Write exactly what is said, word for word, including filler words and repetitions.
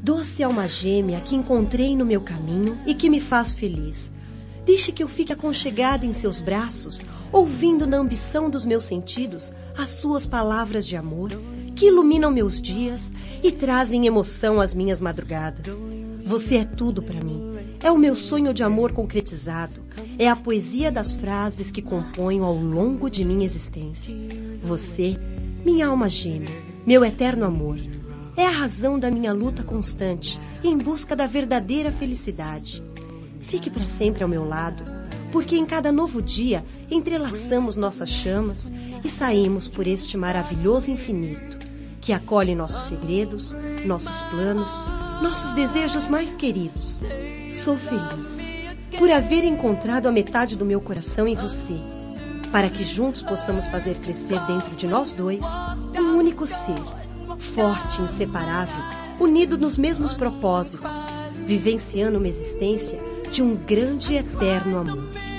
Doce alma gêmea que encontrei no meu caminho e que me faz feliz. Deixe que eu fique aconchegada em seus braços, ouvindo na ambição dos meus sentidos as suas palavras de amor, que iluminam meus dias e trazem emoção às minhas madrugadas. Você é tudo para mim. É o meu sonho de amor concretizado. É a poesia das frases que componho ao longo de minha existência. Você, minha alma gêmea, meu eterno amor, é a razão da minha luta constante em busca da verdadeira felicidade. Fique para sempre ao meu lado, porque em cada novo dia entrelaçamos nossas chamas e saímos por este maravilhoso infinito, que acolhe nossos segredos, nossos planos, nossos desejos mais queridos. Sou feliz por haver encontrado a metade do meu coração em você, para que juntos possamos fazer crescer dentro de nós dois um único ser, forte, inseparável, unido nos mesmos propósitos, vivenciando uma existência de um grande e eterno amor.